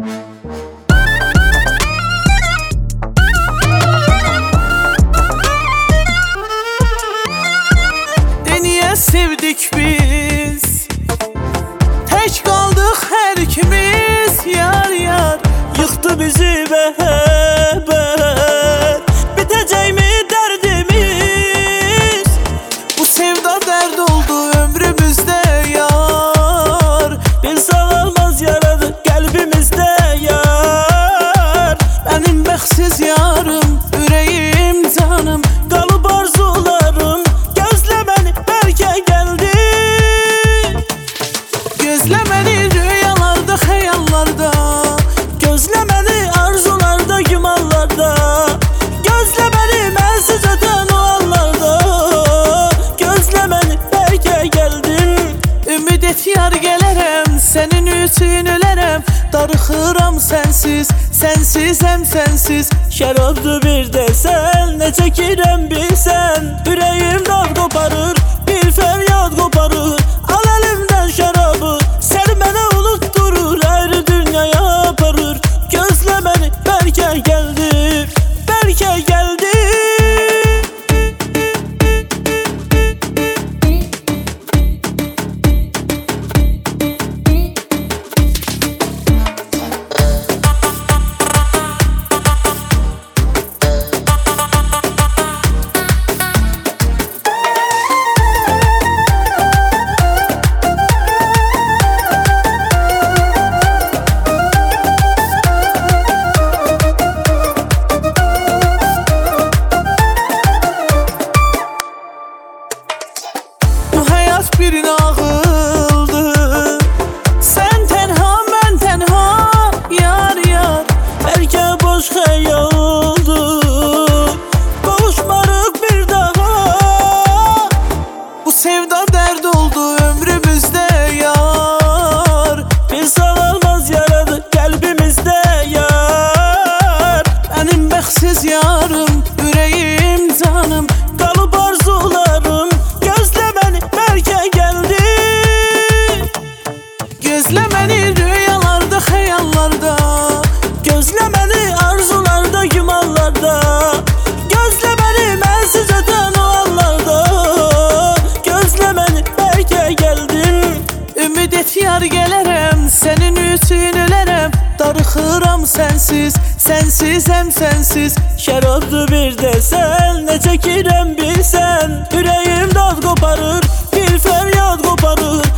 Niye sevdik biz? Tek kaldık her ikimiz. Yar yar yıktı bizi beraber. Bitecek mi derdimiz? Bu sevda dert oldu ömrümüzde yar. Bir sağlamaz yaradı kalbimizde yar. Benim bəxtsiz yarım, yüreğim canım, kalıp arzularım. Gözle beni rüyalarda, hayallarda. Gözle beni arzularda, gümanlarda. Gözle beni mənsiz öten o anlarda. Gözle beni belki geldin. Ümid et yar gelerem, senin üçün ölərəm. Darıxıram sensiz, sensizəm sensiz. Şərabdı bir desen, ne çəkirəm bilsən. Ürəyim dağ qoparır, bir feryat qoparır. Al elimden şarabı, sen beni unutturur, ayrı dünyaya aparır. Gözle beni, belki geldi, belki geldi. Bir nağıldı. Sen tenha, ben tenha. Yar yar belki boş hayaldı. Kavuşmarık bir daha. Bu sevda dert oldu ömrümüzde yar. Bir sağlamaz yaradı kalbimizde yar. Benim bəxtsiz yarım, yüreğim canım, kalıp arzularım. Gözle beni rüyalarda, hayallarda. Gözle beni arzularda, gümanlarda. Gözle beni mənsiz öten o anlarda. Gözle beni belki geldin. Ümid et yar gelerem, senin üçün ölərəm. Darıxıram sensiz, sensizəm sensiz. Şərabdı bir desen, ne çəkirəm bilsən. Ürəyim dağ qoparır, bir feryat qoparır.